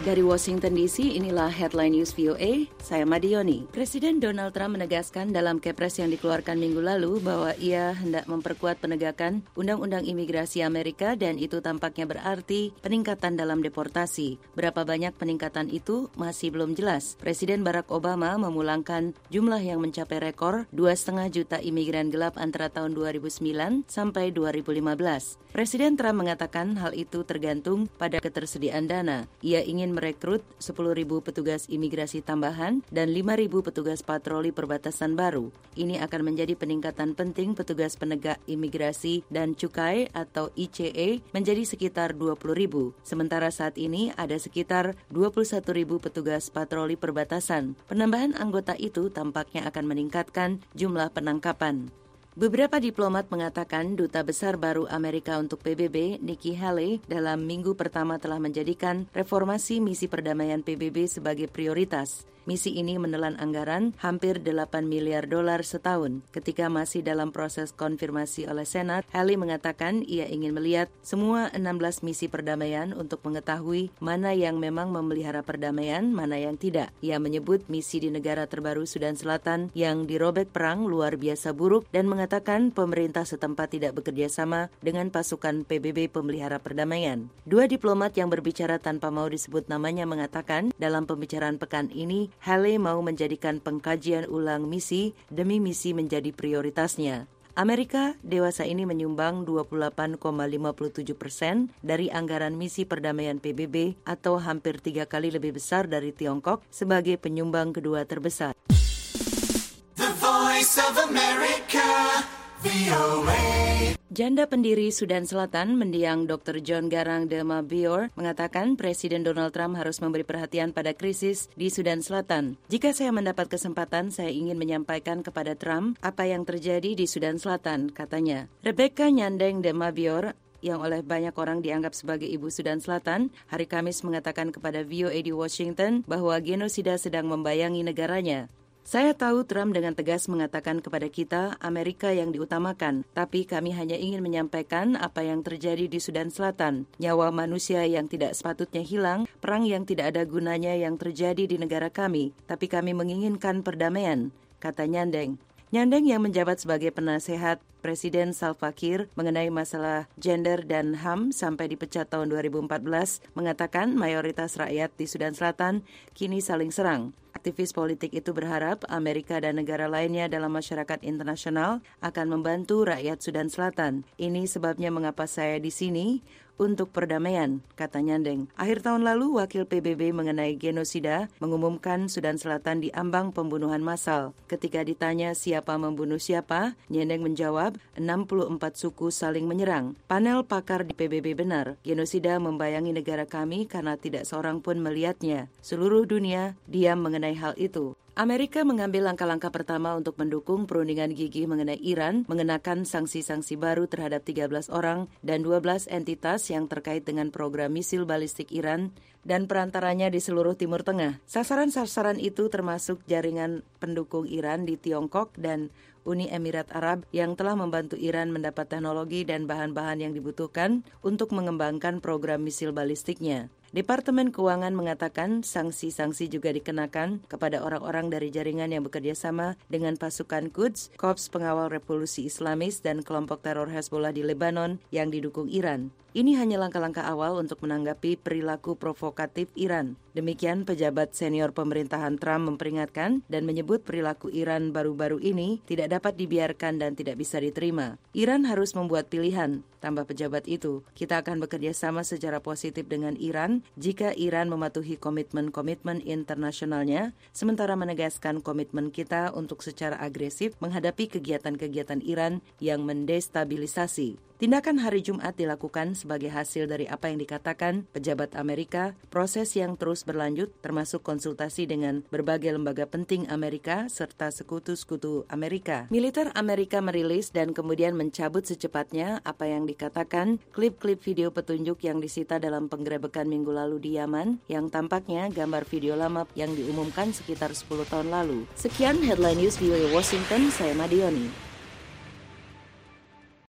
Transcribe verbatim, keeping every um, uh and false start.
Dari Washington D C, inilah Headline News V O A, saya Madioni. Presiden Donald Trump menegaskan dalam kepres yang dikeluarkan minggu lalu bahwa ia hendak memperkuat penegakan Undang-Undang Imigrasi Amerika dan itu tampaknya berarti peningkatan dalam deportasi. Berapa banyak peningkatan itu masih belum jelas. Presiden Barack Obama memulangkan jumlah yang mencapai rekor dua koma lima juta imigran gelap antara tahun dua ribu sembilan sampai dua ribu lima belas. Presiden Trump mengatakan hal itu tergantung pada ketersediaan dana. Ia ingin merekrut sepuluh ribu petugas imigrasi tambahan dan lima ribu petugas patroli perbatasan baru. Ini akan menjadi peningkatan penting petugas penegak imigrasi dan cukai atau I C E menjadi sekitar dua puluh ribu. Sementara saat ini ada sekitar dua puluh satu ribu petugas patroli perbatasan. Penambahan anggota itu tampaknya akan meningkatkan jumlah penangkapan. Beberapa diplomat mengatakan Duta Besar baru Amerika untuk P B B, Nikki Haley, dalam minggu pertama telah menjadikan reformasi misi perdamaian P B B sebagai prioritas. Misi ini menelan anggaran hampir delapan miliar dolar setahun. Ketika masih dalam proses konfirmasi oleh Senat, Haley mengatakan ia ingin melihat semua enam belas misi perdamaian untuk mengetahui mana yang memang memelihara perdamaian, mana yang tidak. Ia menyebut misi di negara terbaru Sudan Selatan yang dirobek perang luar biasa buruk dan mengatakan pemerintah setempat tidak bekerja sama dengan pasukan P B B pemelihara perdamaian. Dua diplomat yang berbicara tanpa mau disebut namanya mengatakan dalam pembicaraan pekan ini, Haley mau menjadikan pengkajian ulang misi demi misi menjadi prioritasnya. Amerika dewasa ini menyumbang dua puluh delapan koma lima tujuh persen dari anggaran misi perdamaian P B B atau hampir tiga kali lebih besar dari Tiongkok sebagai penyumbang kedua terbesar. The Voice of America, V O A. Janda pendiri Sudan Selatan, mendiang Doktor John Garang de Mabiour, mengatakan Presiden Donald Trump harus memberi perhatian pada krisis di Sudan Selatan. Jika saya mendapat kesempatan, saya ingin menyampaikan kepada Trump apa yang terjadi di Sudan Selatan, katanya. Rebecca Nyandeng de Mabiour, yang oleh banyak orang dianggap sebagai ibu Sudan Selatan, hari Kamis mengatakan kepada V O A di Washington bahwa genosida sedang membayangi negaranya. Saya tahu Trump dengan tegas mengatakan kepada kita Amerika yang diutamakan, tapi kami hanya ingin menyampaikan apa yang terjadi di Sudan Selatan. Nyawa manusia yang tidak sepatutnya hilang, perang yang tidak ada gunanya yang terjadi di negara kami, tapi kami menginginkan perdamaian, kata Nyandeng. Nyandeng yang menjabat sebagai penasehat Presiden Salva Kiir mengenai masalah gender dan H A M sampai dipecat tahun dua ribu empat belas mengatakan mayoritas rakyat di Sudan Selatan kini saling serang. Aktivis politik itu berharap Amerika dan negara lainnya dalam masyarakat internasional akan membantu rakyat Sudan Selatan. Ini sebabnya mengapa saya di sini untuk perdamaian, kata Nyandeng. Akhir tahun lalu, Wakil P B B mengenai genosida mengumumkan Sudan Selatan diambang pembunuhan massal. Ketika ditanya siapa membunuh siapa, Nyandeng menjawab enam puluh empat suku saling menyerang. Panel pakar di P B B benar, genosida membayangi negara kami karena tidak seorang pun melihatnya. Seluruh dunia diam mengenai hal itu. Amerika mengambil langkah-langkah pertama untuk mendukung perundingan gigih mengenai Iran, mengenakan sanksi-sanksi baru terhadap tiga belas orang dan dua belas entitas yang terkait dengan program misil balistik Iran dan perantaranya di seluruh Timur Tengah. Sasaran-sasaran itu termasuk jaringan pendukung Iran di Tiongkok dan Uni Emirat Arab yang telah membantu Iran mendapat teknologi dan bahan-bahan yang dibutuhkan untuk mengembangkan program misil balistiknya. Departemen Keuangan mengatakan sanksi-sanksi juga dikenakan kepada orang-orang dari jaringan yang bekerja sama dengan pasukan Quds, Korps Pengawal Revolusi Islamis dan kelompok teror Hezbollah di Lebanon yang didukung Iran. Ini hanya langkah-langkah awal untuk menanggapi perilaku provokatif Iran. Demikian pejabat senior pemerintahan Trump memperingatkan dan menyebut perilaku Iran baru-baru ini tidak dapat dibiarkan dan tidak bisa diterima. Iran harus membuat pilihan, tambah pejabat itu. Kita akan bekerja sama secara positif dengan Iran jika Iran mematuhi komitmen-komitmen internasionalnya, sementara menegaskan komitmen kita untuk secara agresif menghadapi kegiatan-kegiatan Iran yang mendestabilisasi. Tindakan hari Jumat dilakukan sebagai hasil dari apa yang dikatakan pejabat Amerika, proses yang terus berlanjut termasuk konsultasi dengan berbagai lembaga penting Amerika serta sekutu-sekutu Amerika. Militer Amerika merilis dan kemudian mencabut secepatnya apa yang dikatakan klip-klip video petunjuk yang disita dalam penggerebekan minggu lalu di Yaman yang tampaknya gambar video lama yang diumumkan sekitar sepuluh tahun lalu. Sekian Headline News V O A Washington, saya Madioni.